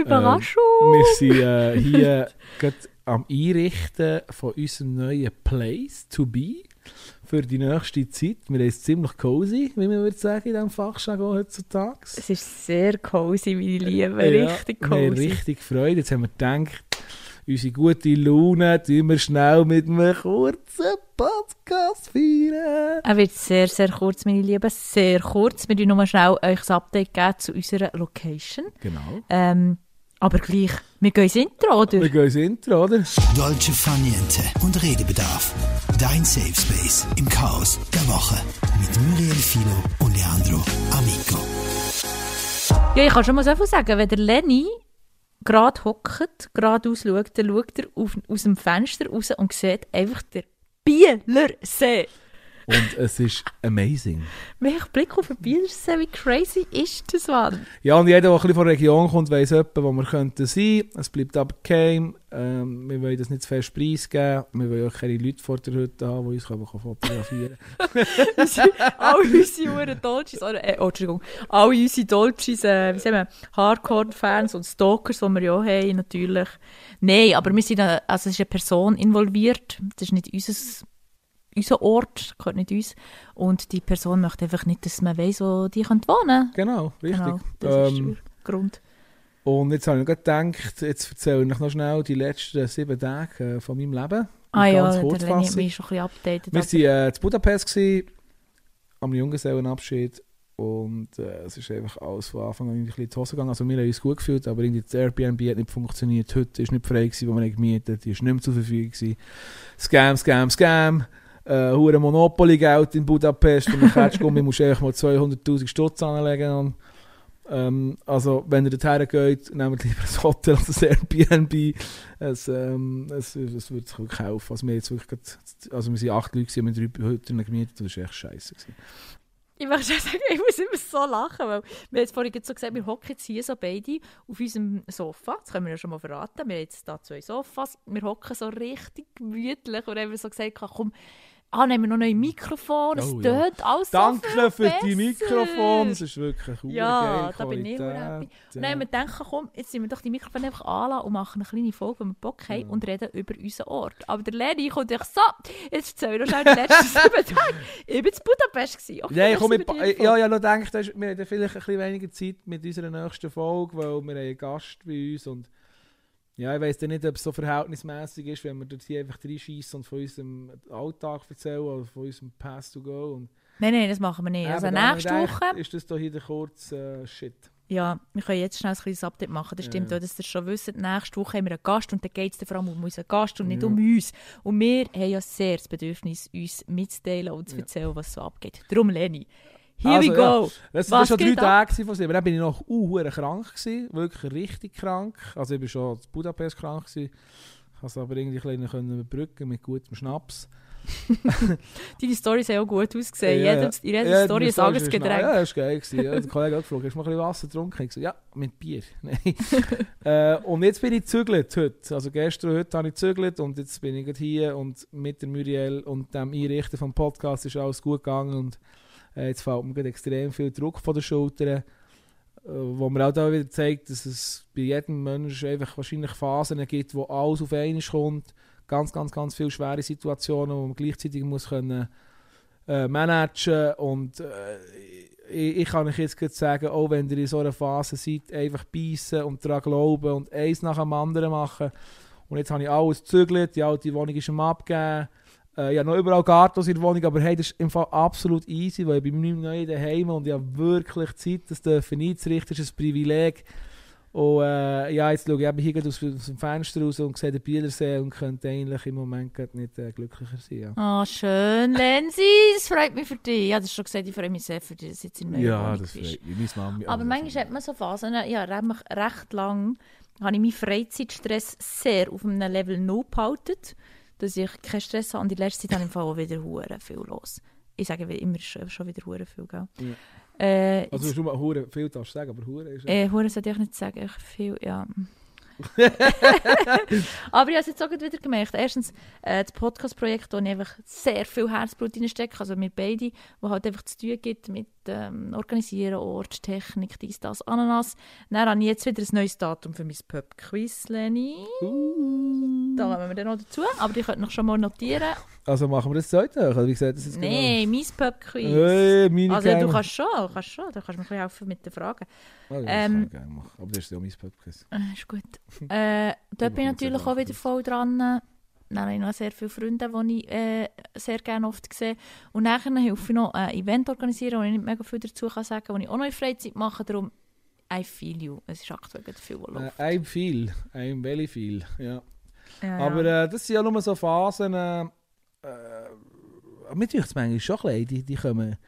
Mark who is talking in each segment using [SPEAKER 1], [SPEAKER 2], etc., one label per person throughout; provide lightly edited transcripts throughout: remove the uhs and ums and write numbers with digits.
[SPEAKER 1] Überraschung!
[SPEAKER 2] Wir sind hier gerade am Einrichten von unserem neuen Place to be für die nächste Zeit. Wir haben es ziemlich cozy, wie man würde sagen, in diesem Fachjargon heutzutage.
[SPEAKER 1] Es ist sehr cozy, meine Liebe, richtig
[SPEAKER 2] Wir haben
[SPEAKER 1] cozy.
[SPEAKER 2] richtig Freude. Jetzt haben wir gedacht, unsere gute Laune tun wir schnell mit einem kurzen Podcast feiern.
[SPEAKER 1] Er wird sehr, sehr kurz, meine Lieben, sehr kurz. Wir geben nur schnell euch ein Update geben zu unserer Location.
[SPEAKER 2] Genau.
[SPEAKER 1] Aber gleich, wir gehen ins Intro, oder?
[SPEAKER 2] Wir gehen ins Intro, oder?
[SPEAKER 3] Dolce Far Niente und Redebedarf. Dein Safe Space im Chaos der Woche. Mit Muriel Filo und Leandro Amico.
[SPEAKER 1] Ja, ich kann schon mal so viel sagen, wenn der Lenny gerade hockt, geradeaus schaut, dann schaut er aus dem Fenster raus und sieht einfach den Bielersee.
[SPEAKER 2] Und es ist amazing.
[SPEAKER 1] Welcher Blick auf den Bielersee, wie crazy ist das, Mann?
[SPEAKER 2] Ja, und jeder, der ein bisschen von der Region kommt, weiss etwa, wo wir könnten sein. Es bleibt aber geheim. Wir wollen das nicht zu fest preisgeben. Wir wollen auch keine Leute vor der Hütte haben, die uns fotografieren können.
[SPEAKER 1] Alle unsere Dolces, alle unsere Dolces, wie sagen wir, Hardcore-Fans und Stalkers, die wir ja haben, natürlich. Nein, aber wir sind, also es ist eine Person involviert. Das ist nicht unser Ort, gehört nicht uns. Und die Person möchte einfach nicht, dass man weiss, wo die wohnen können.
[SPEAKER 2] Genau, richtig.
[SPEAKER 1] Genau, das ist der Grund.
[SPEAKER 2] Und jetzt habe ich mir gedacht, jetzt erzähle ich noch schnell die letzten 7 Tage von meinem Leben.
[SPEAKER 1] Ja, der Lenny hat mich schon ein bisschen updated.
[SPEAKER 2] Wir waren in Budapest gewesen, am Junggesellenabschied. Und es ist einfach alles von Anfang an ein bisschen in die Hose gegangen. Also wir haben uns gut gefühlt, aber irgendwie das Airbnb hat nicht funktioniert. Heute war nicht frei, wo wir gemietet haben. Die war nicht mehr zur Verfügung gewesen. Scam. Hure Monopoly-Geld in Budapest und ein Ketschgummi musst du einfach mal 200'000 Stutz anlegen. Also, wenn ihr dorthin geht, nehmt lieber ein Hotel als ein Airbnb. Es würde sich wirklich helfen. Also, wir waren 8 Leute, wir haben 3 Hütten gemietet und das war echt scheiße.
[SPEAKER 1] Ich möchte schon sagen, ich muss immer so lachen, weil wir jetzt vorhin so gesagt, wir hocken jetzt hier so beide auf unserem Sofa. Das können wir ja schon mal verraten. Wir haben jetzt hier 2 Sofas. Wir hocken so richtig gemütlich und haben so gesagt, komm, nehmen wir noch ein Mikrofon, es tönt alles
[SPEAKER 2] Danke
[SPEAKER 1] so viel
[SPEAKER 2] für
[SPEAKER 1] besser.
[SPEAKER 2] die Mikrofone, es ist wirklich eine geile
[SPEAKER 1] da bin ich
[SPEAKER 2] Qualität.
[SPEAKER 1] happy. Und dann haben wir gedacht, komm, jetzt sind wir doch die Mikrofone einfach anlassen und machen eine kleine Folge, wenn wir Bock haben und reden über unseren Ort. Aber der Lenny kommt echt so, jetzt erzähl doch schnell die letzten 7 Tage. Ich war in Budapest. Okay,
[SPEAKER 2] Nein, komm, ja, noch gedacht, wir haben vielleicht ein bisschen weniger Zeit mit unserer nächsten Folge, weil wir haben einen Gast bei uns und ja, ich weiss nicht, ob es so verhältnismäßig ist, wenn wir dort hier einfach reinschiessen und von unserem Alltag erzählen oder von unserem Pass to Go. Und
[SPEAKER 1] Nein, das machen wir nicht. Also nächste Woche
[SPEAKER 2] ist das hier der kurze Shit.
[SPEAKER 1] Ja, wir können jetzt schnell ein kleines Update machen. Das stimmt auch, dass ihr schon wisst, nächste Woche haben wir einen Gast und dann geht es vor allem um unseren Gast und nicht um uns. Und wir haben ja sehr das Bedürfnis, uns mitzuteilen und zu erzählen, was so abgeht. Darum, Lenny. Here we go. Ja.
[SPEAKER 2] Das war schon 3 Tage von sich. Dann bin ich noch krank gewesen, wirklich richtig krank. Also ich war schon in Budapest krank gewesen. Ich konnte es aber irgendwie ein bisschen überbrücken mit gutem Schnaps.
[SPEAKER 1] Deine Storys haben auch gut ausgesehen. In jeder Story ein anderes Getränk.
[SPEAKER 2] Ja, das war geil. Der Kollege hat gefragt, hast du mal ein bisschen Wasser getrunken? Ich gesagt, ja, mit Bier. Nein. Und jetzt bin ich gezügelt heute. Also gestern und heute habe ich gezügelt und jetzt bin ich hier und mit der Muriel und dem Einrichten vom Podcast ist alles gut gegangen und jetzt fällt mir extrem viel Druck von den Schultern, wo mir auch da wieder zeigt, dass es bei jedem Menschen einfach wahrscheinlich Phasen gibt, wo alles auf einmal kommt. Ganz, ganz, ganz viele schwere Situationen, die man gleichzeitig muss können, managen und ich kann euch jetzt sagen, auch wenn ihr in so einer Phase seid, einfach beißen und daran glauben und eins nach dem anderen machen. Und jetzt habe ich alles gezügelt, die alte Wohnung ist am Abgeben. Ich habe noch überall Garten in der Wohnung, aber hey, das ist im Fall absolut easy, weil ich bin mit meinem neuen daheim und ich habe wirklich Zeit, das einzurichten, das ist ein Privileg. Und ja, jetzt schaue ich eben hier aus dem Fenster raus und sehe den Bielersee und könnte eigentlich im Moment nicht glücklicher sein.
[SPEAKER 1] Ja. Schön, Lenzi, das freut mich für dich. Ja, das schon gesagt, ich freue mich sehr für dich, dass jetzt in der neuen Wohnung bist. Das freut mich. Aber manchmal hat man so Phasen, ja, recht lang habe ich meinen Freizeitstress sehr auf einem Level 0 behalten, dass ich keinen Stress habe. Und in letzter Zeit habe ich im Fall auch wieder hure viel los. Ich sage immer, schon wieder hure viel, gell? Ja.
[SPEAKER 2] Also du mal hure viel darfst sagen, aber hure ist
[SPEAKER 1] hure sollte ich nicht sagen, viel, ja. Aber ich habe es jetzt auch wieder gemerkt. Erstens, das Podcast-Projekt, wo ich einfach sehr viel Herzblut reinstecke, also mit beiden, wo halt einfach zu tun gibt mit Organisieren, Ort, Technik, dies, das, Ananas. Dann habe ich jetzt wieder ein neues Datum für mein Pub-Quiz, Leni. Da kommen wir dann noch dazu, aber die könnt noch schon mal notieren.
[SPEAKER 2] Also machen wir das zweite? Wie gesagt, das ist
[SPEAKER 1] Nein, mein Pub-Quiz. Also du kannst schon, du kannst mir ein bisschen helfen mit den Fragen.
[SPEAKER 2] Das kann ich gerne machen, aber das ist ja auch mein Pub-Quiz.
[SPEAKER 1] Ist gut. Dort bin ich natürlich auch wieder voll dran. Dann habe ich noch sehr viele Freunde, die ich sehr gerne oft sehe. Und nachher helfe ich noch ein Event organisieren, wo ich nicht mega viel dazu sagen kann, wo ich auch noch in Freizeit mache. Darum, I feel you. Es ist aktuell viel, was läuft.
[SPEAKER 2] I'm very viel, ja. Aber das sind ja nur so Phasen. Mir denkt es manchmal schon ein bisschen, die kommen.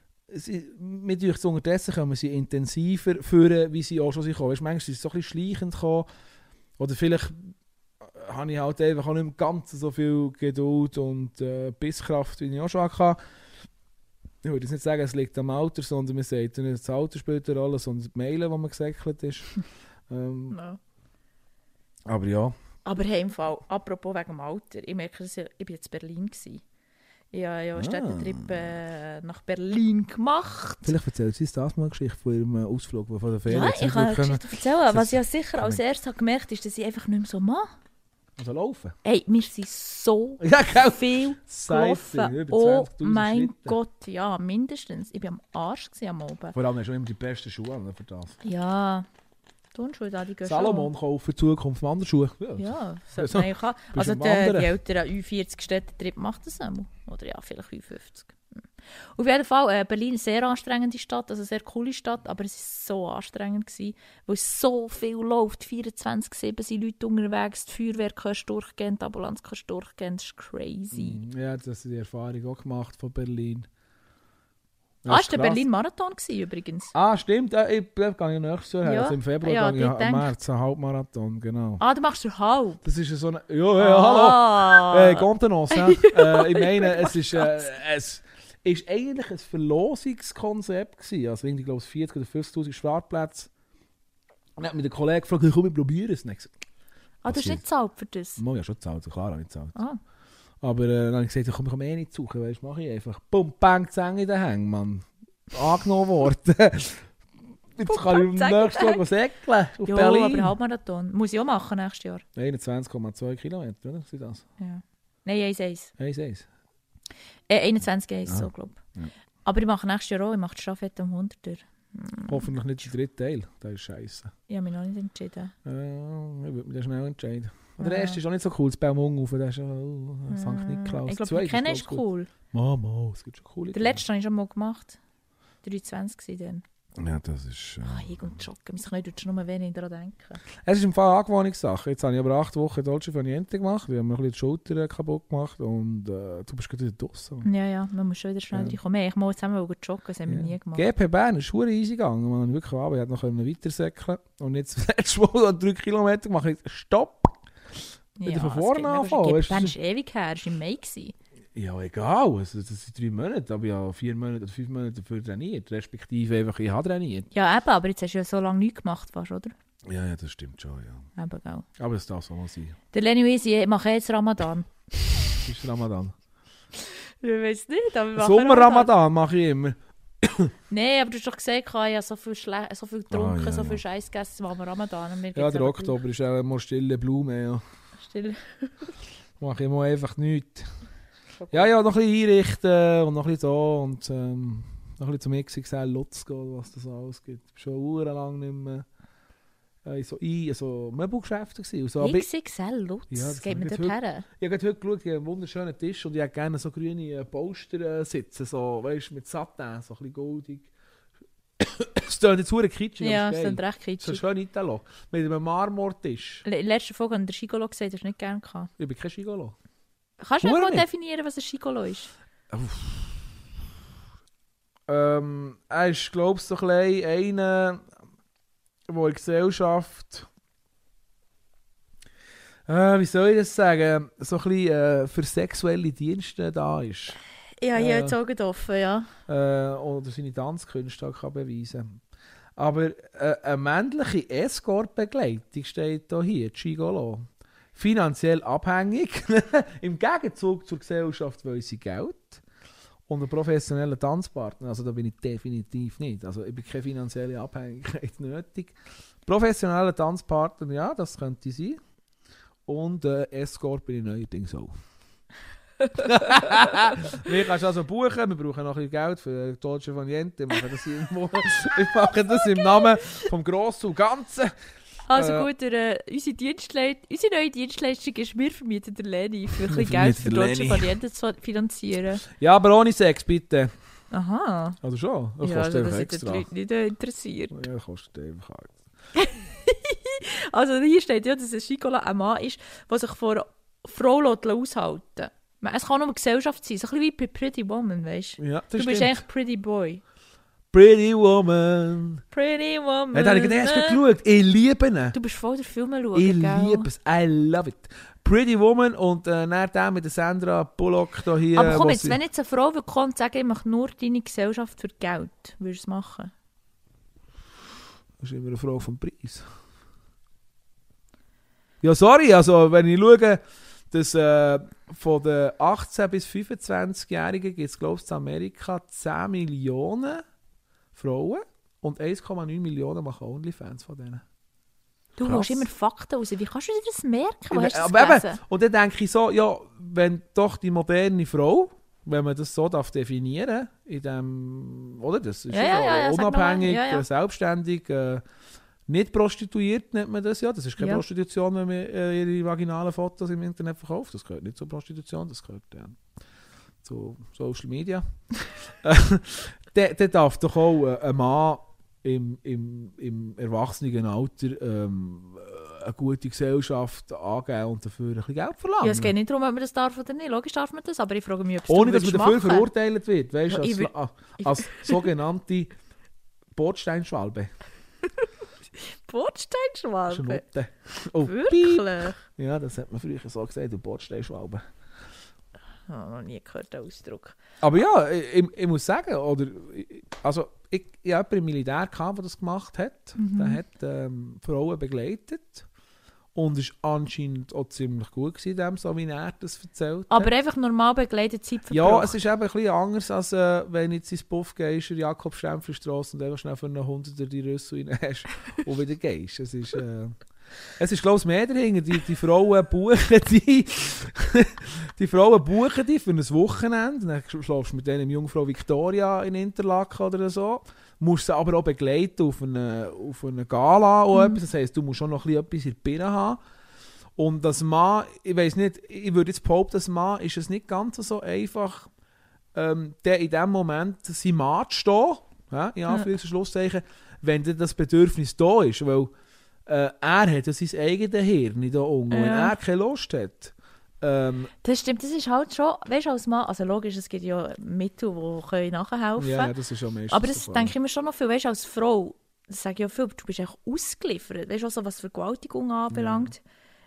[SPEAKER 2] Mir denkt es unterdessen kommen sie intensiver führen, wie sie auch schon gekommen sind. Manchmal sind sie so ein bisschen schleichend gekommen. Oder vielleicht habe ich halt einfach auch nicht mehr ganz so viel Geduld und Bisskraft, wie ich auch schon hatte. Ich würde jetzt nicht sagen, es liegt am Alter, sondern man sagt nicht, das Alter spielt eine Rolle, sondern die Meilen, wo man gesäckelt ist.
[SPEAKER 1] No.
[SPEAKER 2] Aber ja.
[SPEAKER 1] Aber hey, im Fall, apropos wegen dem Alter, ich merke, ich war jetzt in Berlin. Ich habe einen Städtetrip nach Berlin gemacht.
[SPEAKER 2] Vielleicht erzählt sie das mal eine Geschichte von ihrem Ausflug, von der Ferien.
[SPEAKER 1] Ja, ich kann eine Geschichte erzählen. Was ich ja sicher als erstes habe gemerkt, ist, dass ich einfach nicht mehr so mache.
[SPEAKER 2] Also laufen?
[SPEAKER 1] Hey, wir sind so viel gelaufen. Oh mein Gott, ja, mindestens. Ich war am Arsch am Abend.
[SPEAKER 2] Vor allem hast du immer die besten Schuhe an für das.
[SPEAKER 1] Ja. Turnschuhe da, die gehen
[SPEAKER 2] Salomon kaufen Zukunft Wanderschuhe.
[SPEAKER 1] Ja, sollte man eigentlich haben. Also die älteren Ü40 Städtetrip macht das einmal. Oder ja, vielleicht Ü50. Auf jeden Fall, Berlin eine sehr anstrengende Stadt, also eine sehr coole Stadt, aber es war so anstrengend gewesen, weil es so viel läuft. 24/7 sind Leute unterwegs, die Feuerwehr kannst durchgehen, die Ambulanz kannst durchgehen, das ist crazy.
[SPEAKER 2] Ja, das hast du die Erfahrung auch gemacht von Berlin.
[SPEAKER 1] Das war der Berlin-Marathon übrigens.
[SPEAKER 2] Stimmt. Ich gehe nächstes Jahr her. Also im Februar gehe ich im März einen Halbmarathon, genau.
[SPEAKER 1] Du machst du halb?
[SPEAKER 2] Das ist so eine... hallo. Contenance. Ich meine, es ist eigentlich ein Verlosungskonzept gewesen. Also ich glaube, 40.000 oder 50.000 Startplätze. Und ich habe mit einem Kollegen gefragt, komm, wir probieren es.
[SPEAKER 1] Du hast nicht gezahlt für das?
[SPEAKER 2] Ja, schon gezahlt. Klar habe ich gezahlt. Aber dann habe ich gesagt, komm, ich kann nicht suchen, weißt, mache ich einfach. Bumm, bang, Zähne in den Hängen, Mann. Angenommen worden. Jetzt kann ich am nächsten Tag säckeln auf Berlin.
[SPEAKER 1] Aber Halbmarathon. Muss ich auch machen nächstes Jahr.
[SPEAKER 2] 21,2 Kilometer, oder? Sind das?
[SPEAKER 1] Ja. Nein, 1,1.
[SPEAKER 2] 1,1?
[SPEAKER 1] 21,1, so glaube ich. Ja. Aber ich mache nächstes Jahr auch, ich mache die Staffette um 100er.
[SPEAKER 2] Hoffentlich nicht der dritte Teil, das ist scheiße.
[SPEAKER 1] Ich habe mich noch nicht entschieden.
[SPEAKER 2] Ich würde mich da schnell entscheiden. Und der erste ist auch nicht so cool, das Belmung rauf, der ist St. Niklaus.
[SPEAKER 1] Ich glaube, der Kennen ist cool.
[SPEAKER 2] Mama, es gibt schon coole.
[SPEAKER 1] Der letzte habe ich schon mal gemacht. 23 dann.
[SPEAKER 2] Ja, das ist...
[SPEAKER 1] Ich und Joggen, mein Knie tut schon nur wenig daran denken.
[SPEAKER 2] Es ist im Fall eine Angewohnungssache. Jetzt habe ich aber 8 Wochen Dolce Vaniente gemacht. Wir haben mir ein bisschen die Schulter kaputt gemacht und du bist gerade wieder draussen.
[SPEAKER 1] Ja, man muss schon wieder schnell reinkommen. Ich muss zusammen joggen, das haben wir nie gemacht.
[SPEAKER 2] GP Bern ist verdammt easy gegangen. Man wirklich ich hätte noch weitersäckeln. Und jetzt letztes Mal 3 Kilometer mache ich Stopp. Wieder von vorne anfangen.
[SPEAKER 1] GP Bern ist ewig her, das war im Mai.
[SPEAKER 2] Ja, egal. Also, das sind 3 Monate, aber ja 4 Monate oder 5 Monate dafür trainiert. Respektive einfach, ich habe trainiert. Ja,
[SPEAKER 1] eben, aber jetzt hast du ja so lange nichts gemacht fast, oder?
[SPEAKER 2] Ja, das stimmt schon, ja.
[SPEAKER 1] Eben, gell.
[SPEAKER 2] Aber es darf so mal sein.
[SPEAKER 1] Der Leni Weisi, ich mache jetzt Ramadan.
[SPEAKER 2] Was ist Ramadan?
[SPEAKER 1] Ich weiß nicht, aber wir machen
[SPEAKER 2] Sommer-Ramadan mache ich immer.
[SPEAKER 1] Nein, aber du hast doch gesagt, ich habe so viel getrunken, so viel Scheiß gegessen, machen wir Ramadan.
[SPEAKER 2] Ja, der Oktober ist auch immer stille Blume, ja.
[SPEAKER 1] Stille.
[SPEAKER 2] Mache ich mal einfach nichts. Ja, noch ein bisschen einrichten und noch ein bisschen so und noch ein bisschen zum XXL Lutz gehen, was das alles gibt. Ich war schon lang nicht mehr so Möbelgeschäfte gewesen. So,
[SPEAKER 1] XXL Lutz? Ja, das geht mir dort her?
[SPEAKER 2] Ich habe heute geschaut, ich habe einen wunderschönen Tisch und ich hätte gerne so grüne Polster sitzen, so, weißt, mit Satin, so ein bisschen goldig. Es klingt jetzt verdammt kitschig,
[SPEAKER 1] ja, es klingt recht kitschig.
[SPEAKER 2] So schön Italo. Mit einem Marmortisch.
[SPEAKER 1] In der letzten Folge haben wir den Gigolo gesagt, das hast du nicht gerne gehabt.
[SPEAKER 2] Ich bin kein Gigolo.
[SPEAKER 1] Kannst du mal definieren, was ein Gigolo ist?
[SPEAKER 2] Er ist, glaube ich, so ein einer, der in der Gesellschaft, wie soll ich das sagen, so ein bisschen für sexuelle Dienste da ist.
[SPEAKER 1] Ja, hier hat es Augen offen, ja.
[SPEAKER 2] Oder seine Tanzkünste kann beweisen. Aber eine männliche Escort-Begleitung steht hier, Gigolo. Finanziell abhängig, im Gegenzug zur Gesellschaft will sie Geld. Und ein professioneller Tanzpartner, also da bin ich definitiv nicht. Also ich bin keine finanzielle Abhängigkeit nötig. Professioneller Tanzpartner, ja, das könnte sein. Und Escort bin ich neuerdings auch. Wir kannst also buchen, wir brauchen noch ein bisschen Geld für Dolce Vita Niente. Wir machen das im Namen vom Grossen und Ganzen.
[SPEAKER 1] Also gut, unsere neue Dienstleistung ist, wir vermieten der Leni für ein bisschen Geld für Dolce Vita Niente zu finanzieren.
[SPEAKER 2] Ja, aber ohne Sex, bitte.
[SPEAKER 1] Aha.
[SPEAKER 2] Also schon, das kostet
[SPEAKER 1] also
[SPEAKER 2] einfach
[SPEAKER 1] extra. Das sind die Leute nicht interessiert.
[SPEAKER 2] Ja, das kostet einfach
[SPEAKER 1] Also hier steht ja, dass ein Gigolo ein Mann ist, der sich vor einer Frau aushalten lässt. Es kann nur eine Gesellschaft sein, so ein bisschen wie bei Pretty Woman, weißt du?
[SPEAKER 2] Ja,
[SPEAKER 1] du bist eigentlich Pretty Boy.
[SPEAKER 2] Pretty Woman.
[SPEAKER 1] Pretty Woman.
[SPEAKER 2] Ja, da habe ich erst geschaut. Ich liebe ihn.
[SPEAKER 1] Du bist voll der Film schauen,
[SPEAKER 2] ich liebe es. I love it. Pretty Woman und dann der mit der Sandra Bullock da hier.
[SPEAKER 1] Aber komm jetzt, wenn jetzt eine Frau kommt und sagt, ich mache nur deine Gesellschaft für Geld, würdest du es machen?
[SPEAKER 2] Das ist immer eine Frage vom Preis. Ja, sorry, also wenn ich schaue, dass von den 18- bis 25-Jährigen gibt es, glaube ich, in Amerika 10 Millionen Frauen und 1,9 Millionen machen OnlyFans von denen.
[SPEAKER 1] Du holst immer Fakten raus. Wie kannst du dir das merken? Wo hast du das gelesen?
[SPEAKER 2] Eben, und dann denke ich so, ja, wenn doch die moderne Frau, wenn man das so darf definieren, in dem, oder? Das ist unabhängig, selbstständig, nicht prostituiert nennt man das ja. Das ist keine Prostitution, wenn man ihre vaginalen Fotos im Internet verkauft. Das gehört nicht zur Prostitution, das gehört zu Social Media. Der darf doch auch ein Mann im Erwachsenenalter eine gute Gesellschaft angeben und dafür ein bisschen Geld verlangen.
[SPEAKER 1] Ja, es geht nicht darum, ob man das darf oder nicht. Logisch darf man das, aber ich frage mich, ob es
[SPEAKER 2] ohne dass man dafür verurteilt wird, weißt du, als sogenannte Bordsteinschwalbe.
[SPEAKER 1] Bordsteinschwalbe?
[SPEAKER 2] Schnutte. Oh,
[SPEAKER 1] wirklich?
[SPEAKER 2] Ja, das hat man früher so gesagt, du Bordsteinschwalbe.
[SPEAKER 1] Ich habe noch nie gehört, den Ausdruck.
[SPEAKER 2] Aber ja, ich muss sagen, also ich hatte jemanden im Militär, der das gemacht hat. Der hat Frauen begleitet und ist anscheinend auch ziemlich gut gewesen, so wie er das erzählt hat.
[SPEAKER 1] Aber einfach normal begleitet Zeit verbracht?
[SPEAKER 2] Ja, es ist eben ein bisschen anders, als wenn du jetzt ins Puff gehst, in Jakob-Stempfler-Strasse und einfach schnell für eine Hunderter die Rüssel rein hast und wieder gehst. Es ist, glaube ich, mehr dahinter. Die Frauen buchen die Frauen buchen die für ein Wochenende. Dann schläfst du mit denen Jungfrau Victoria in Interlaken oder so. Musst sie aber auch begleiten auf eine Gala oder etwas. Das heisst, du musst schon noch etwas in der Birne haben. Und das Mann, ich weiss nicht, ich würde jetzt behaupten, das Mann ist es nicht ganz so einfach, der in dem Moment sein Mann zu stehen, in Anführungs- und Schlusszeichen, wenn das Bedürfnis da ist. Weil er hat ja sein eigenes Hirn da unten. Wenn er keine Lust hat.
[SPEAKER 1] Das stimmt, das ist halt schon, weißt du, als Mann, also logisch, es gibt ja Mittel, die nachhelfen können.
[SPEAKER 2] Ja, das ist ja meistens.
[SPEAKER 1] Aber das denke ich mir schon noch viel, weißt du, als Frau, das sage ich ja viel, du bist echt ausgeliefert, weißt du, also, was Vergewaltigung anbelangt.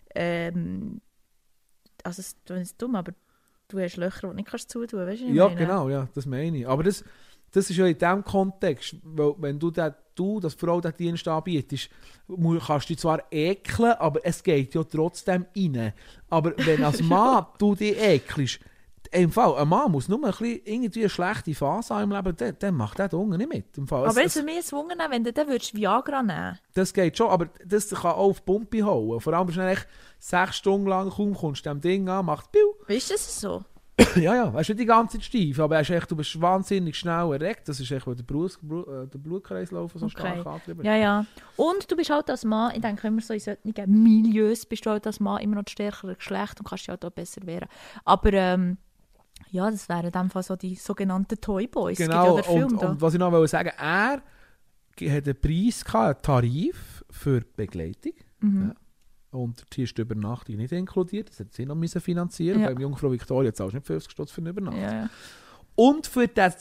[SPEAKER 1] Also, das ist dumm, aber du hast Löcher, die du nicht zutun kannst, weißt du,
[SPEAKER 2] ja, genau, ja, das meine ich. Aber das ist ja in diesem Kontext, weil wenn du das Frau den Dienst anbietest, kannst du dich zwar ekeln, aber es geht ja trotzdem rein. Aber wenn als Mann du dich ekelst, im Fall, ein Mann muss nur irgendwie eine schlechte Phase haben im Leben, dann macht der Hunger nicht mit. Im Fall,
[SPEAKER 1] aber es ist für mich ein Wunder, wenn du dann Viagra nehmen.
[SPEAKER 2] Das geht schon, aber das kann auch auf die Pumpe hauen. Vor allem, wenn du 6 Stunden lang kaum kommst dem Ding an, macht Piu.
[SPEAKER 1] Ist das so?
[SPEAKER 2] Ja, er ist nicht die ganze Zeit steif, aber du bist wahnsinnig schnell erregt. Das ist echt, weil der Blutkreislauf so stark antrieben.
[SPEAKER 1] Ja. Und du bist halt als Mann, ich denke immer so in solchen Milieus, bist du halt als Mann immer noch das stärkere Geschlecht und kannst dich halt auch besser wehren. Aber ja, das wären in dem Fall so die sogenannten Toyboys.
[SPEAKER 2] Genau, und was ich noch sagen wollte, er hat einen Preis gehabt, einen Tarif für Begleitung. Ja. Und die ist die Übernachtung nicht inkludiert. Das hat sie noch finanzieren. Ja. Beim Jungfrau Victoria zahlst du nicht 50 Stutz für eine Übernachtung.
[SPEAKER 1] Ja.
[SPEAKER 2] Und für den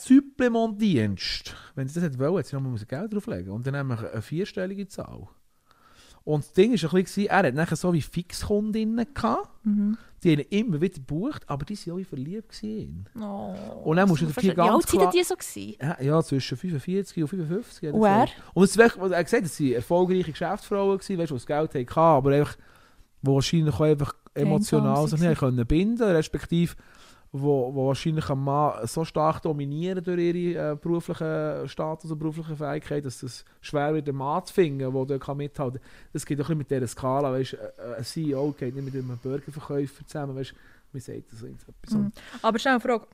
[SPEAKER 2] Supplementdienst, wenn sie das wollen, hat sie noch mal Geld drauflegen. Und dann nämlich eine 4-stellige Zahl. Und das Ding war ein bisschen, er hat nachher so wie Fixkundinnen gehabt. Die haben ihn immer wieder gebucht, aber die waren auch verliebt in ihn.
[SPEAKER 1] Oh,
[SPEAKER 2] und dann musst du natürlich ganz
[SPEAKER 1] klar... Wie alt waren die so gewesen?
[SPEAKER 2] Ja, zwischen 45 und 55.
[SPEAKER 1] Und er?
[SPEAKER 2] Und er hat gesagt, dass sie erfolgreiche Geschäftsfrauen waren, weißt, die das Geld hatten, aber einfach, die wahrscheinlich auch einfach emotional sich nicht binden konnten, respektive wo wahrscheinlich am Mann so stark dominieren durch ihre beruflichen Status und berufliche Fähigkeit, dass es schwer wird, einen Mann zu finden, der da mithalten kann. Das geht auch ein bisschen mit dieser Skala. Weißt, ein CEO geht nicht mit einem Burgerverkäufer zusammen. Weißt, wie sagt das so etwas?
[SPEAKER 1] Aber schnell eine Frage.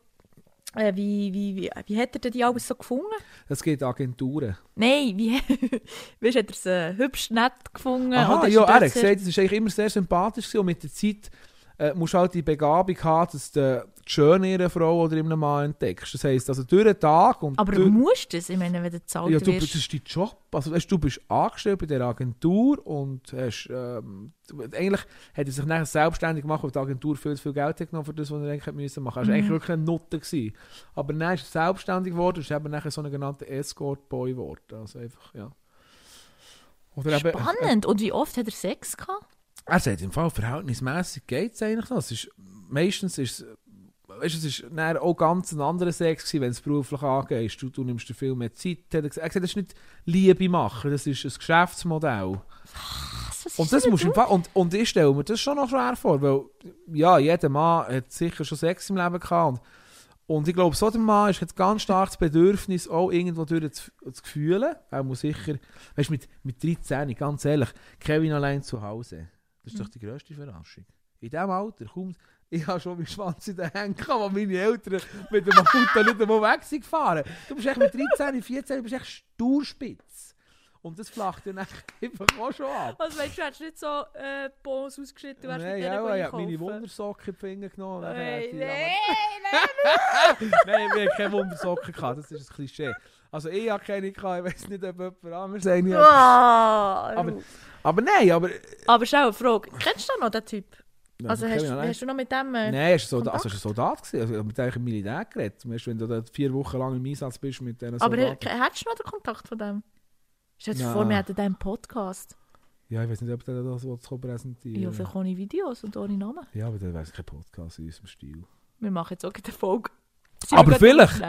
[SPEAKER 1] Wie hat er denn die alles so gefunden?
[SPEAKER 2] Es geht Agenturen.
[SPEAKER 1] Nein, wie hat er es hübsch nett gefunden?
[SPEAKER 2] Aha,
[SPEAKER 1] oder
[SPEAKER 2] ja, er hat gesagt, es war eigentlich immer sehr sympathisch und mit der Zeit musst du halt die Begabung haben, dass du die Schöne ihrer Frau oder einem Mann entdeckst. Das heisst, also durch den Tag... Und
[SPEAKER 1] aber du musst das, ich meine, wenn du zahlt wirst.
[SPEAKER 2] Ja, das ist dein Job. Also, weißt, du bist angestellt bei dieser Agentur und hast... eigentlich hat er sich nachher selbstständig gemacht, weil die Agentur viel Geld hat genommen für das, was er eigentlich machen musste. Er war eigentlich wirklich ein Nutter gewesen. Aber dann ist er selbstständig geworden und ist eben nachher so ein genannter Escort-Boy geworden. Also einfach, ja. Oder
[SPEAKER 1] spannend. Und wie oft hat er Sex gehabt?
[SPEAKER 2] Er sagt, im Fall verhältnismäßig geht es eigentlich noch. Meistens ist es ist auch ganz ein anderer Sex gewesen, wenn es beruflich angeht. Du nimmst dir viel mehr Zeit. Er hat gesagt, das ist nicht Liebe machen, das ist ein Geschäftsmodell.
[SPEAKER 1] Was
[SPEAKER 2] und das musst du und ich stelle mir das schon noch schwer vor, weil ja, jeder Mann hat sicher schon Sex im Leben gehabt. Und ich glaube, so der Mann hat ganz stark das Bedürfnis, auch irgendwo durch zu fühlen. Er muss sicher, weißt du, mit 13, ganz ehrlich, Kevin allein zu Hause. Das ist doch die grösste Verraschung. In diesem Alter kommt... Ich habe schon meinen Schwanz in den Händen, wo meine Eltern mit dem Auto nicht einmal weg sind gefahren. Du bist echt mit 13, 14, du bist echt sturspitz. Und das flacht dann einfach auch schon ab.
[SPEAKER 1] Also weißt du, hättest nicht so Bons ausgeschnitten, du wärst mit denen
[SPEAKER 2] kaufen. Ich habe meine Wundersocken in die Finger genommen.
[SPEAKER 1] Nein,
[SPEAKER 2] wir haben keine Wundersocken gehabt, das ist ein Klischee. Also ich habe keine gehabt, ich weiß nicht, ob jemand anderes eine hat. Aber nein, aber...
[SPEAKER 1] Aber schau, eine Frage, kennst du noch den Typ? Ja, also hast du noch mit dem
[SPEAKER 2] Nein, er war ein Soldat gewesen, also mit dem Militär geredet. Weißt, wenn du da 4 Wochen lang im Einsatz bist mit diesen Soldaten.
[SPEAKER 1] Aber hättest du noch den Kontakt von dem? Stell dir vor, wir hätten den Podcast.
[SPEAKER 2] Ja, ich weiß nicht, ob der das so präsentieren.
[SPEAKER 1] Ja, vielleicht ohne Videos und ohne Namen.
[SPEAKER 2] Ja, aber dann wäre es kein Podcast in unserem Stil.
[SPEAKER 1] Wir machen jetzt auch eine Folge.
[SPEAKER 2] Aber vielleicht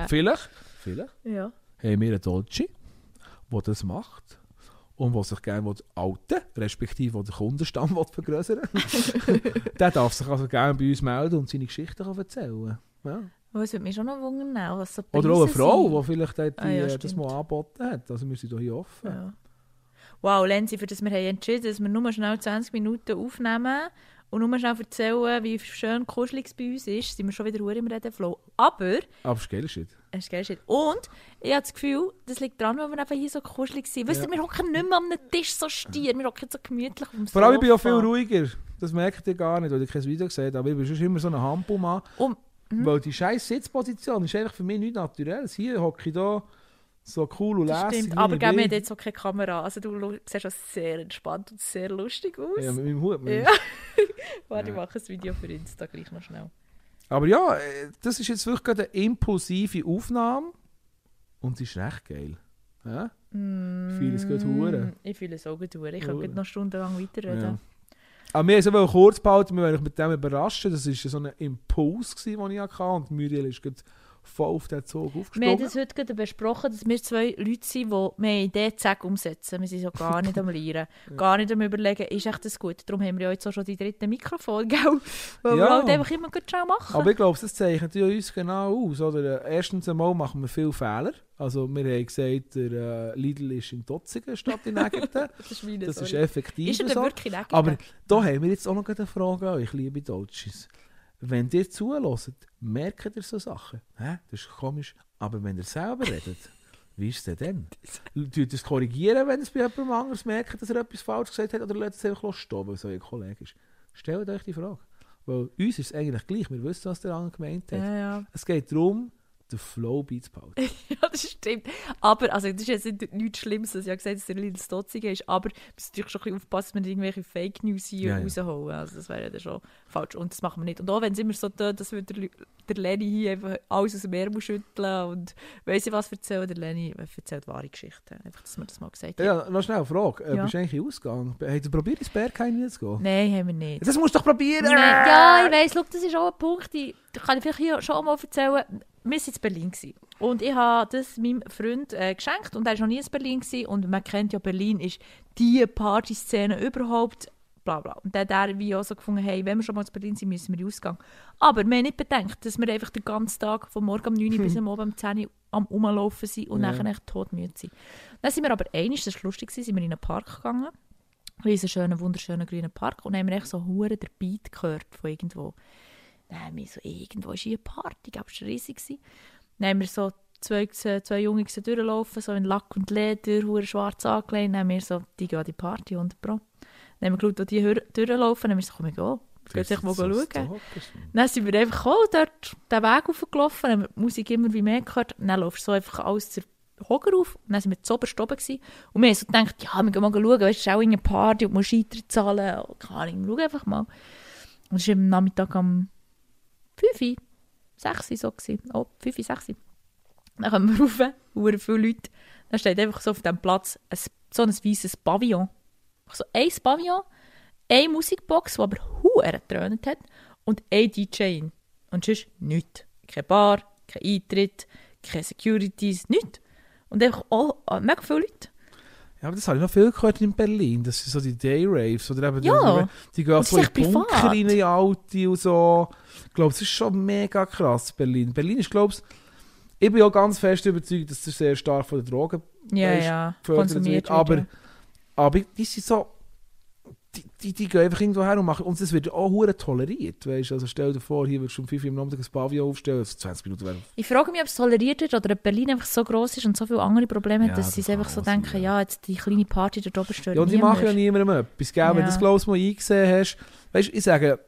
[SPEAKER 1] ja.
[SPEAKER 2] haben wir einen Dolce, der das macht. Und der sich gerne outen, respektive den Kundenstamm vergrößern will. Der darf sich also gerne bei uns melden und seine Geschichten erzählen. Ja.
[SPEAKER 1] Das würde mich schon noch wundern, was so
[SPEAKER 2] oder auch eine Frau, die vielleicht das mal angeboten hat. Also wir sind hier offen.
[SPEAKER 1] Ja. Wow, Lenzi, für das wir haben entschieden, dass wir nur schnell 20 Minuten aufnehmen und nur schnell erzählen, wie schön kuschelig es bei uns ist, sind wir schon wieder im Redenflow. Aber
[SPEAKER 2] es ist geil Shit.
[SPEAKER 1] Es ist geil Shit. Und ich habe das Gefühl, das liegt daran, weil wir einfach hier so kuschelig sind. Weißt du, wir hocken nicht mehr am Tisch so stier, wir hocken so gemütlich ums
[SPEAKER 2] Vor allem, ich bin auch viel ruhiger. Das merkt ihr gar nicht, weil ihr kein Video gesehen habt. Aber ich bin schon immer so ein Hampelmann. Weil die scheiß Sitzposition ist eigentlich für mich nichts Naturelles. Hier hocke ich da so cool und lässig.
[SPEAKER 1] Stimmt, aber wir haben jetzt auch keine Kamera. Also du siehst auch sehr entspannt und sehr lustig aus.
[SPEAKER 2] Ja, mit meinem Hut.
[SPEAKER 1] Ja. Warte, ich mache ein Video für Insta gleich noch schnell.
[SPEAKER 2] Aber ja, das ist jetzt wirklich gerade eine impulsive Aufnahme. Und sie ist recht geil. Ja? Ich fühle es gut hure.
[SPEAKER 1] Ich fühle es auch gut hure. Ich kann noch stundenlang weiterreden. Ja.
[SPEAKER 2] Aber wir haben es kurz behalten, wir wollen euch mit dem überraschen. Das war so ein Impuls, den ich hatte. Und Muriel ist voll auf den Zug aufgesprungen.
[SPEAKER 1] Wir haben das heute gerade besprochen, dass wir 2 Leute sind, die eine Idee zack umsetzen. Wir sind so gar nicht am Lieren, gar nicht am Überlegen, ist echt das gut. Darum haben wir ja jetzt auch schon die 3. Mikrofon, gell? Weil wir halt einfach immer gut machen.
[SPEAKER 2] Aber ich glaube, das zeichnet ja uns genau aus. Oder? Erstens einmal machen wir viele Fehler. Also wir haben gesagt, der Lidl ist in Totzingen statt in Eggerten. Das ist effektiv
[SPEAKER 1] ist
[SPEAKER 2] so.
[SPEAKER 1] Wirklich in
[SPEAKER 2] Aber da haben wir jetzt auch noch eine Frage an euch, liebe Deutschis. Wenn ihr zuhört, merkt ihr so Sachen. Das ist komisch. Aber wenn ihr selber redet, wie ist es denn? Tut ihr es korrigieren, wenn es bei jemandem anderes merkt, dass er etwas falsch gesagt hat, oder lasst es einfach stehen, weil es euer Kollege ist? Stellt euch die Frage. Weil uns ist es eigentlich gleich. Wir wissen, was der andere gemeint hat.
[SPEAKER 1] Ja.
[SPEAKER 2] Es geht darum, den Flowbeats behalten.
[SPEAKER 1] Ja, das stimmt. Aber, also das ist jetzt nichts Schlimmes, dass ich gesagt habe, dass er ein bisschen stotzig ist, aber man muss natürlich schon ein bisschen aufpassen, dass man irgendwelche Fake News hier rausholen. Also das wäre ja schon falsch und das machen wir nicht. Und auch wenn es immer so tut, dass der Lenny hier einfach alles aus dem Ärmel schütteln und weiss ich was erzählen, der Lenny erzählt wahre Geschichten. Einfach, dass wir das mal gesagt haben.
[SPEAKER 2] Ja, noch schnell eine Frage. Bist du eigentlich ausgegangen? Hast du probiert, ins Bergheim zu gehen?
[SPEAKER 1] Nein, haben wir nicht.
[SPEAKER 2] Das musst du doch probieren!
[SPEAKER 1] Nein. Ja, ich weiss, das ist auch ein Punkt, da kann ich vielleicht hier schon mal erzählen. Wir waren in Berlin und ich habe das meinem Freund geschenkt und er war noch nie in Berlin und man kennt ja, Berlin ist die Partyszene überhaupt, bla bla. Und dann hat er wie auch so gefunden, hey, wenn wir schon mal in Berlin sind, müssen wir ausgehen. Aber wir haben nicht bedenkt, dass wir einfach den ganzen Tag von morgen um 9 Uhr bis am Abend um 10 Uhr am Rumlaufen sind und nachher echt todmüde sind. Dann sind wir aber einmal, das war lustig, sind wir in einen Park gegangen, in einen schönen, wunderschönen grünen Park und haben echt so hure den Beat gehört von irgendwo. Dann haben wir so, irgendwo ist hier eine Party, aber es war riesig. Dann haben wir so zwei Junge durchlaufen, so in Lack und Leder, hure schwarz angelegt. Dann haben wir so, die gehen an die Party, 100%. Dann haben wir geschaut, wo die durchlaufen. Dann haben wir so, komm, wir gehen. Jetzt gehen wir schauen. Dann sind wir einfach dort den Weg hochgelaufen, haben die Musik immer wie mehr gehört. Dann laufst du so einfach alles zur Hocker auf. Und dann sind wir zuoberst oben gewesen. Und wir haben so gedacht, ja, wir gehen mal schauen, weißt, es ist auch eine Party und musst Eintritt zahlen. Keine Ahnung, wir schauen einfach mal. Und es war am Nachmittag am 5, 6 so gewesen. Oh, 5, 6. Dann kommen wir rauf, sehr viele Leute. Dann steht einfach so auf diesem Platz so ein weisses Pavillon. So ein Pavillon, eine Musikbox, die aber verdammt getrönt hat und ein DJ. Und sonst nichts. Keine Bar, kein Eintritt, keine Securities, nichts. Und einfach mega viele Leute.
[SPEAKER 2] Ja, aber das habe ich noch viel gehört in Berlin. Das sind so die Day-Raves. Oder eben die gehen so in die Bunker rein, in die Alte und so. Ich glaube, es ist schon mega krass, Berlin. Berlin ist, glaube ich bin auch ganz fest überzeugt, dass das sehr stark von den Drogen
[SPEAKER 1] gefördert wird.
[SPEAKER 2] Aber die sind so... Die gehen einfach irgendwo her und machen... Und das wird auch verdammt toleriert. Weißt? Also stell dir vor, hier würdest du um 5 Uhr am Nachmittag ein Pavillon aufstellen, also 20 Minuten wäre...
[SPEAKER 1] Ich frage mich, ob es toleriert wird oder ob Berlin einfach so gross ist und so viele andere Probleme hat, dass sie einfach so denken, ja, jetzt die kleine Party dort oben stört.
[SPEAKER 2] Ja, und die machen ja niemandem etwas. Gell? Ja. Wenn du das, glaube ich, mal eingesehen hast... Weißt du, ich sage,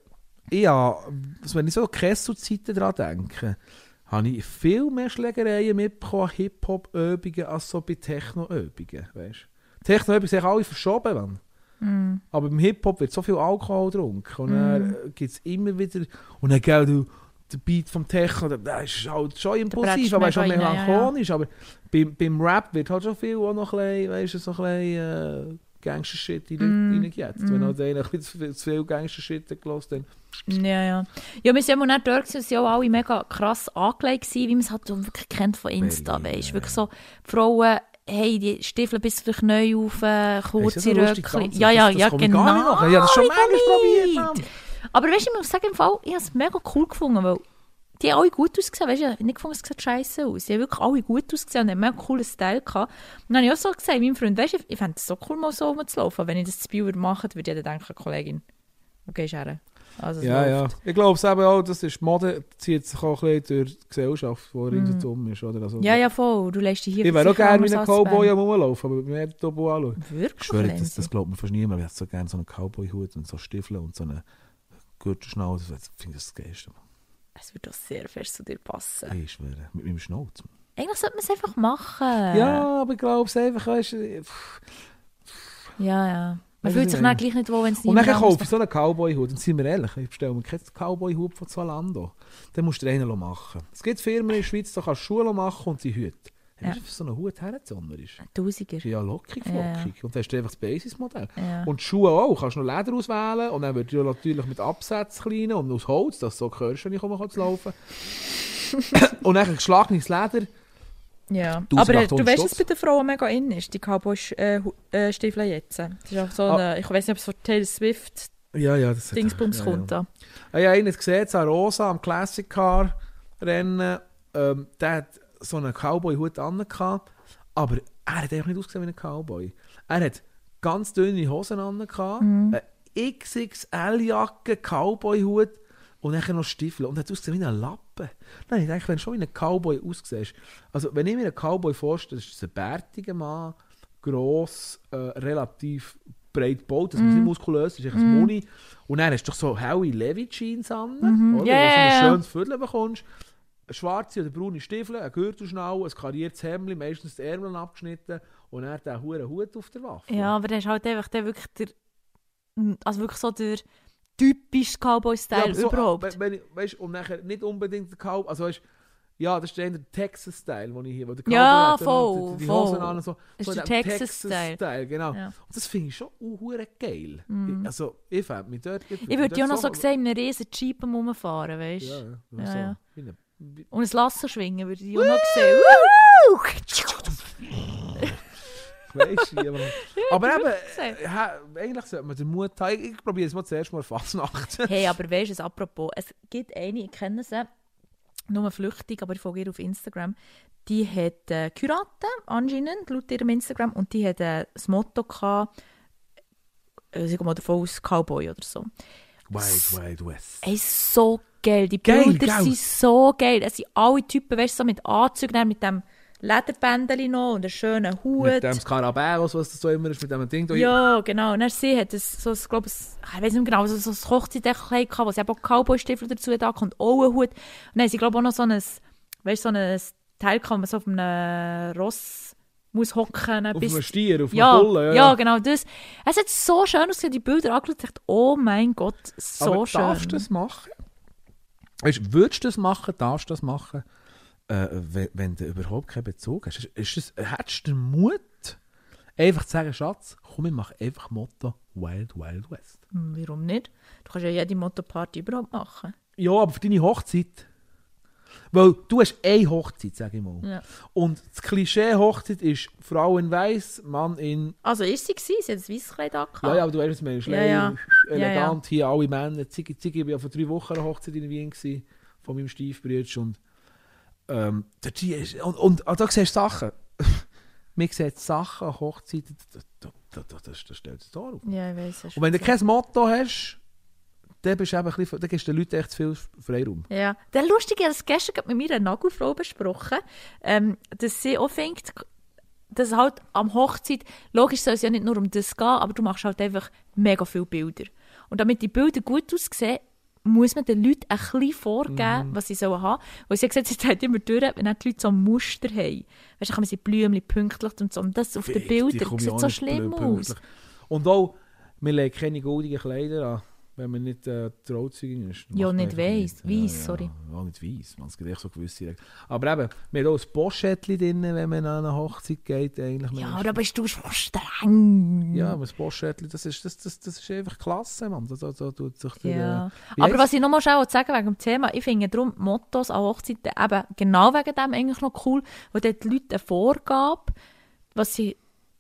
[SPEAKER 2] wenn ich so an Kessel-Zeiten daran denke, habe ich viel mehr Schlägereien mitbekommen an Hip-Hop-Übungen als so bei Techno-Übungen. Techno-Übungen sind alle verschoben, Mann. Mm. Aber beim Hip-Hop wird so viel Alkohol getrunken. Und dann gibt es immer wieder... Und dann, gell, der Beat vom Techno, der ist halt schon impulsiv, aber er ist schon melancholisch. Ja. Aber beim Rap wird halt schon viel auch noch ein bisschen, so ein bisschen Gangster-Shit reingejetzt. Wenn halt einer zu viel Gangster-Shit gelassen hat.
[SPEAKER 1] Ja, wir sind ja nicht dort, wir waren ja auch alle mega krass angelegt, wie man es halt wirklich kennt von Insta. Weißt. Wirklich so, die Frauen... Hey, die Stiefel bis zu den Knien auf, kurze Röckchen. Ja, genau.
[SPEAKER 2] Ja, das schon manchmal probiert, Mann.
[SPEAKER 1] Aber weißt du, ich muss sagen, im Fall, ich habe es mega cool gefunden, weil die haben alle gut ausgesehen. Weißt du, ich habe nicht gefunden, es sieht scheiße aus. Die haben wirklich alle gut ausgesehen und haben einen mega coolen Style gehabt. Und dann habe ich auch so gesagt, meinem Freund, weißt du, ich fände es so cool, mal so rumzulaufen. Wenn ich das zu Biel mache, würde jeder denken, Kollegin, okay, ist er. Also
[SPEAKER 2] ja. Ich glaube es eben auch, das ist Mode, zieht sich auch ein bisschen durch die Gesellschaft, die ringsum ist. Oder? Also,
[SPEAKER 1] ja, voll. Du lässt dich hier...
[SPEAKER 2] Ich wäre auch gerne wie ein Cowboy am Rumlaufen, aber wir hätten hier anschauen.
[SPEAKER 1] Wirklich?
[SPEAKER 2] Ich schwöre, das glaubt mir fast niemand. Ich hätte so gerne so einen Cowboy-Hut und so Stiefel und so einen Gürtelschnauz. Ich finde das Geilste. Es
[SPEAKER 1] würde doch sehr fest zu dir passen.
[SPEAKER 2] Ich schwöre, mit meinem Schnauz.
[SPEAKER 1] Eigentlich sollte man es einfach machen.
[SPEAKER 2] Ja, aber ich glaube es einfach, weißt du...
[SPEAKER 1] Ja. Man fühlt sich dann gleich nicht wohl, wenn es nicht
[SPEAKER 2] mehr ist. Und dann kaufe ich so einen Cowboy-Hut. Und sind wir ehrlich, ich bestelle mir keinen Cowboy-Hut von Zalando. Den musst du dir einen machen. Es gibt Firmen in der Schweiz, da kannst du Schuhe machen und die Hüte. Weißt du, für so einen Hut hergezogen ist?
[SPEAKER 1] Tausiger.
[SPEAKER 2] Ja, lockig, flockig. Ja. Und dann hast du einfach das Basismodell.
[SPEAKER 1] Ja.
[SPEAKER 2] Und die Schuhe auch. Kannst du noch Leder auswählen. Und dann wird ja natürlich mit Absätzen klein und aus Holz, dass du so hörst, wenn ich zu laufen. Und dann ein geschlagenes Leder.
[SPEAKER 1] Ja, aber du weißt, dass bei den Frauen mega in ist, die Cowboy-Stiefel jetzt. Das ist auch so eine, ich weiß nicht, ob es von Taylor Swift
[SPEAKER 2] das
[SPEAKER 1] Dingsbums kommt da.
[SPEAKER 2] Ich habe ihn gesehen, Rosa am Classic Car Rennen. Der hat so einen Cowboy-Hut an, aber er hat einfach nicht ausgesehen wie ein Cowboy. Er hat ganz dünne Hosen an, eine XXL-Jacke, Cowboy-Hut und dann noch Stiefel. Und er hat ausgesehen wie ein Lappen. Nein, ich denke, wenn du schon wie ein Cowboy aussiehst, also wenn ich mir einen Cowboy vorstelle, ist es ein bärtiger Mann, gross, relativ breit gebaut, dass man nicht muskulös ist, ein Muni. Und dann hast du doch so helle Levi-Jeans an, oder? Wo du so ein schönes Viertel bekommst. schwarze oder braune Stiefel, ein Gürtelschnall, ein kariertes Hemd, meistens die Ärmel abgeschnitten und dann der hohen Hut auf der Waffe.
[SPEAKER 1] Ja, aber der ist halt einfach wirklich wirklich so der typische Cowboy-Style
[SPEAKER 2] so,
[SPEAKER 1] überhaupt.
[SPEAKER 2] Weißt, und nachher nicht unbedingt der Cowboy, also weißt, ja, das ist der Texas-Style, den ich hier, wo der
[SPEAKER 1] ja,
[SPEAKER 2] Cowboy hat, die Hosen an und so.
[SPEAKER 1] Das
[SPEAKER 2] so
[SPEAKER 1] ist der Texas-Style,
[SPEAKER 2] genau.
[SPEAKER 1] Ja.
[SPEAKER 2] Und das finde ich schon geil. Also, ich fände mich dort...
[SPEAKER 1] Ich würde ja noch so gesehen, in einem riesen Jeep rumfahren, weißt du?
[SPEAKER 2] Ja.
[SPEAKER 1] Und ein Lasso schwingen würde ich auch noch sehen.
[SPEAKER 2] Weißt du, aber eben, eigentlich sollte man den Mut haben. Ich probiere es mal zuerst mal Fasnacht.
[SPEAKER 1] Hey, aber weißt du, apropos, es gibt eine, ich kenne sie, nur flüchtig, aber ich folge ihr auf Instagram. Die hat geheiratet, anscheinend, laut ihrem Instagram, und die hat das Motto gehabt, ich gehe mal davon aus, Cowboy oder so.
[SPEAKER 2] Wild West.
[SPEAKER 1] Ey, so geil. Die Bilder sind so geil. Es sind alle Typen, weißt du, so mit Anzügen, mit dem Lederbändchen noch und einem schönen Hut.
[SPEAKER 2] Mit dem Skarabäus, was das so immer ist, mit dem Ding.
[SPEAKER 1] Ja, genau. Und dann sie hat so, ich glaube, ich weiß nicht genau, so ein Hochzeitskleid gehabt, wo sie eben auch Cowboy-Stiefel dazu da und auch einen Hut. Und dann haben sie, glaube ich, auch noch so ein Teil gehabt, wo man so auf einem Ross muss hocken.
[SPEAKER 2] Auf einem Stier, auf einem Bullen.
[SPEAKER 1] Ja, genau. Das. Es hat so schön ausgesehen, die Bilder angeschaut und dachte, oh mein Gott, so
[SPEAKER 2] aber
[SPEAKER 1] schön.
[SPEAKER 2] Darfst du das machen? Weißt, würdest du das machen, darfst du das machen, wenn du überhaupt keinen Bezug hast? Hättest du den Mut, einfach zu sagen, Schatz, komm, ich mache einfach Motto Wild West?
[SPEAKER 1] Warum nicht? Du kannst ja jede Motto-Party überhaupt machen.
[SPEAKER 2] Ja, aber für deine Hochzeit. Weil du hast eine Hochzeit, sage ich mal.
[SPEAKER 1] Ja.
[SPEAKER 2] Und das Klischee Hochzeit ist Frau in weiss, Mann in...
[SPEAKER 1] Also ist sie gewesen, sie hat ein weißes Kleid angehabt.
[SPEAKER 2] Ja, aber du weißt, was ich meine.
[SPEAKER 1] Ja.
[SPEAKER 2] Elegant, hier alle Männer. Ziggy, ich war ja vor 3 Wochen eine Hochzeit in Wien gewesen, von meinem Stiefbruder. Und da siehst du Sachen. Man sieht Sachen an Hochzeiten, das stellt das Tor auf.
[SPEAKER 1] Ja, ich weiss.
[SPEAKER 2] Und wenn du kein Motto hast, dann gibst du den Leuten echt zu viel Freiraum.
[SPEAKER 1] Ja. Der Lustige, ich habe gestern mit mir eine Nagelfrau besprochen, dass sie auch findet, dass halt am Hochzeit, logisch soll es ja nicht nur um das gehen, aber du machst halt einfach mega viele Bilder. Und damit die Bilder gut aussehen, muss man den Leuten ein bisschen vorgeben, was sie sollen haben. Weil sie hat gesagt, sie hat immer durch, wenn die Leute so ein Muster haben. Weißt du, dann kann man sie Blümchen pünktlich und so. Und das auf den Bildern sieht so schlimm aus.
[SPEAKER 2] Und auch, wir legen keine goldigen Kleider an, wenn man nicht Trauzeugin ist.
[SPEAKER 1] Ja, nicht weiss, sorry.
[SPEAKER 2] Ja, nicht weiss, man es gibt echt so gewisse Regeln. Aber eben, wir haben auch ein Poschettchen drin, wenn man an eine Hochzeit geht. Eigentlich
[SPEAKER 1] ja, aber da bist du schon streng.
[SPEAKER 2] Ja, aber das Poschettchen, das ist einfach klasse, Mann. Da tut sich
[SPEAKER 1] ja. Aber was ich noch mal sagen wegen dem Thema, ich finde darum Mottos an Hochzeiten eben genau wegen dem eigentlich noch cool, weil dort die Leute eine Vorgabe, was sie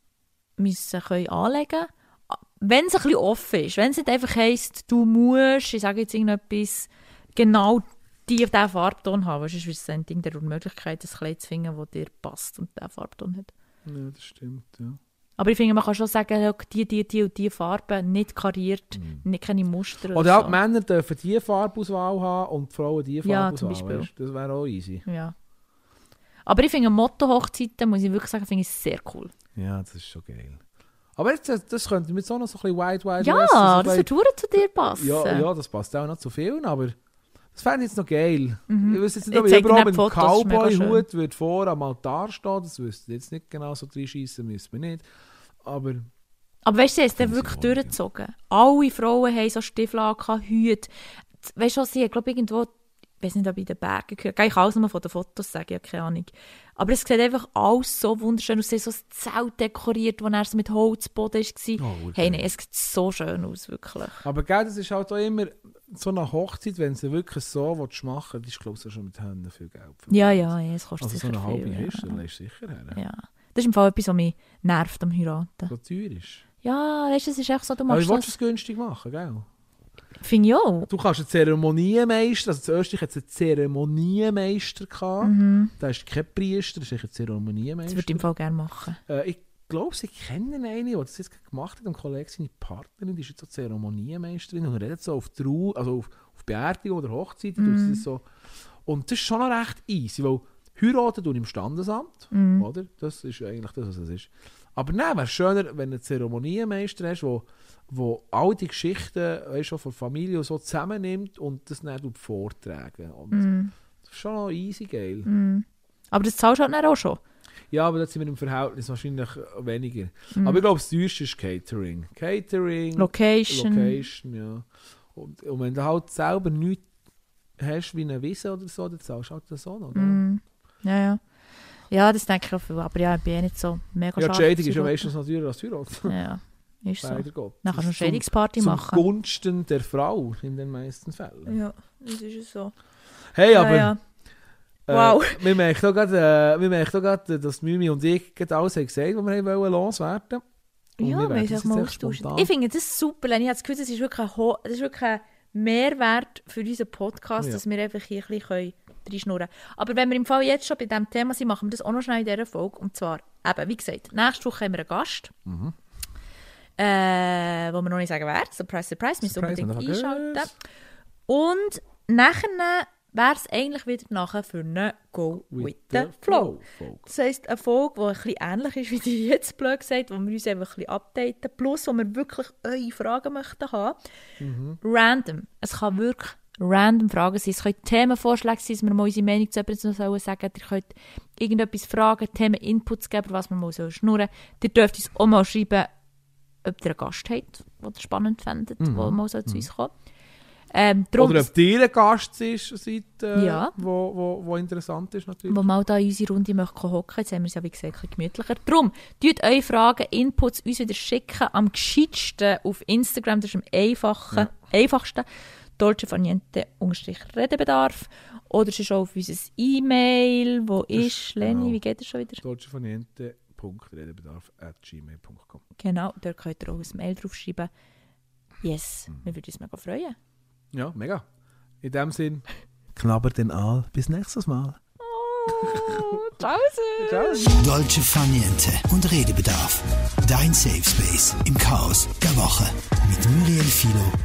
[SPEAKER 1] müssen anlegen können. Wenn es ein bisschen offen ist, wenn es nicht einfach heisst, du musst, ich sage jetzt irgendetwas, genau diesen Farbton haben, sonst ist es ein Ding der Unmöglichkeit, ein Kleid zu finden, das dir passt und diesen Farbton hat.
[SPEAKER 2] Ja, das stimmt, ja.
[SPEAKER 1] Aber ich finde, man kann schon sagen, die und die Farben, nicht kariert, nicht keine Muster
[SPEAKER 2] oder auch so. Die Männer dürfen diese Farbauswahl haben und die Frauen diese Farbauswahl.
[SPEAKER 1] Ja, zum Beispiel.
[SPEAKER 2] Weißt? Das wäre auch easy.
[SPEAKER 1] Ja. Aber ich finde, Motto-Hochzeiten, muss ich wirklich sagen, finde ich sehr cool.
[SPEAKER 2] Ja, das ist schon geil. Aber jetzt, das könnte mit so noch so ein bisschen Wild
[SPEAKER 1] ja,
[SPEAKER 2] West.
[SPEAKER 1] Ja, das würde zu dir passen.
[SPEAKER 2] Ja, das passt auch noch zu vielen, aber das fände ich jetzt noch geil. Ich wüsste jetzt nicht, ob
[SPEAKER 1] ich
[SPEAKER 2] überhaupt ein Cowboy-Hut wird vor am Altar stehen. Das wüsste ich jetzt nicht genau, so reinschiessen müssen wir nicht. Aber
[SPEAKER 1] weißt du, sie ist dann wirklich durchgezogen. Alle Frauen haben so Stiefel angehabt, Hüte. Weißt du, sie hat, glaube ich, irgendwo, ich weiß nicht, ob ich in den Bergen gehört. Ich kann alles nur von den Fotos sagen, ich habe keine Ahnung. Aber es sieht einfach alles so wunderschön aus. Sie haben so ein Zelt dekoriert, wo er so mit Holzboden war.
[SPEAKER 2] Oh,
[SPEAKER 1] hey, nein, es sieht so schön aus, wirklich.
[SPEAKER 2] Aber gell, das ist halt auch immer so eine Hochzeit, wenn sie wirklich so machen willst, das ist, glaube ich, schon mit Händen viel Geld.
[SPEAKER 1] Ja, es kostet
[SPEAKER 2] also
[SPEAKER 1] sicher
[SPEAKER 2] so eine halbe
[SPEAKER 1] viel.
[SPEAKER 2] Hirsch, dann lässt du sicher her.
[SPEAKER 1] Ja. Das ist im Fall etwas, was mich nervt am Heiraten.
[SPEAKER 2] So teuer ist.
[SPEAKER 1] Ja, weißt du, es ist echt so, du machst
[SPEAKER 2] aber willst du es günstig machen, gell?
[SPEAKER 1] Finde ich auch.
[SPEAKER 2] Du kannst einen Zeremonienmeister, also zuerst hatte ich einen Zeremonienmeister. Da ist kein Priester, das ist ein Zeremonienmeister.
[SPEAKER 1] Das würde ich im Fall gerne machen.
[SPEAKER 2] Ich glaube, sie kennen eine, die das jetzt gemacht hat. Ein Kollege, seine Partnerin, die ist jetzt so Zeremonienmeisterin und redet so auf Trauer, also auf Beerdigung oder Hochzeit. So. Und das ist schon noch recht easy, weil heiraten tun im Standesamt, oder? Das ist eigentlich das, was es ist. Aber nein, wäre schöner, wenn du einen Zeremonienmeister hast, wo all die Geschichten, weißt du, von Familie und so zusammennimmt und das dann vortragen. Und das schon noch easy geil.
[SPEAKER 1] Aber das zahlst du halt auch schon.
[SPEAKER 2] Ja, aber das sind wir im Verhältnis wahrscheinlich weniger. Aber ich glaube, das teuerste ist Catering. Location, ja. Und wenn du halt selber nichts hast wie eine Wiese oder so, dann zahlst du halt das auch noch.
[SPEAKER 1] Ja. Ja, das denke ich auch viel. Aber ja, ich bin eh nicht so mega
[SPEAKER 2] scharf. Ja, die Scheidung ist ja meistens noch teurer als Heirat.
[SPEAKER 1] Ja, ist so. Dann kannst du
[SPEAKER 2] eine
[SPEAKER 1] Scheidungsparty machen.
[SPEAKER 2] Zugunsten der Frau in den meisten Fällen.
[SPEAKER 1] Ja, das ist so.
[SPEAKER 2] Hey, aber...
[SPEAKER 1] Ja. Wow.
[SPEAKER 2] Wir merken auch gerade, dass Mimi und ich alles haben gesagt, was wir loswerden wollten.
[SPEAKER 1] Ja, wir haben mal austauschen. Ich finde das super. Ich habe das Gefühl, das ist wirklich ein Mehrwert für unseren Podcast, dass wir einfach hier ein bisschen reinschnurren können. Aber wenn wir im Fall jetzt schon bei diesem Thema sind, machen wir das auch noch schnell in dieser Folge. Und zwar, eben, wie gesagt, nächste Woche haben wir einen Gast, wo wir noch nicht sagen, wer. Surprise, wir müssen unbedingt einschalten. Und nachher wäre es eigentlich wieder nachher für eine Go with the Flow. Das heisst, eine Folge, die ein bisschen ähnlich ist wie die jetzt blöd gesagt, wo wir uns einfach ein bisschen updaten, plus wo wir wirklich eure Fragen möchten haben. Random. Es kann wirklich random Fragen sein. Es können Themenvorschläge sein, dass wir mal unsere Meinung zu etwas noch sagen sollen. Ihr könnt irgendetwas fragen, Themen-Inputs geben, was wir mal schnurren sollen. Ihr dürft uns auch mal schreiben, ob ihr einen Gast habt, den ihr spannend findet, der mal zu uns kommt.
[SPEAKER 2] Oder ob ihr ein Gast seid, wo interessant ist natürlich.
[SPEAKER 1] Wo mal da in unsere Runde hocken möchte. Jetzt haben wir es ja wie gesagt ein bisschen gemütlicher. Darum, tut eure Fragen, Inputs uns wieder schicken. Am gescheitsten auf Instagram, das ist am einfachsten. dolcefaniente_redebedarf. Oder es ist auch auf unser E-Mail, wo ist, Leni, wie geht das schon wieder?
[SPEAKER 2] dolcefaniente.redebedarf@gmail.com.
[SPEAKER 1] Genau, dort könnt ihr auch ein Mail draufschreiben. Yes, wir würden uns mega freuen.
[SPEAKER 2] Ja, mega. In dem Sinn, knabbert den an. Bis nächstes Mal.
[SPEAKER 1] Ciao.
[SPEAKER 3] Dolce Faniente und Redebedarf. Dein Safe Space im Chaos der Woche. Mit Muriel Filo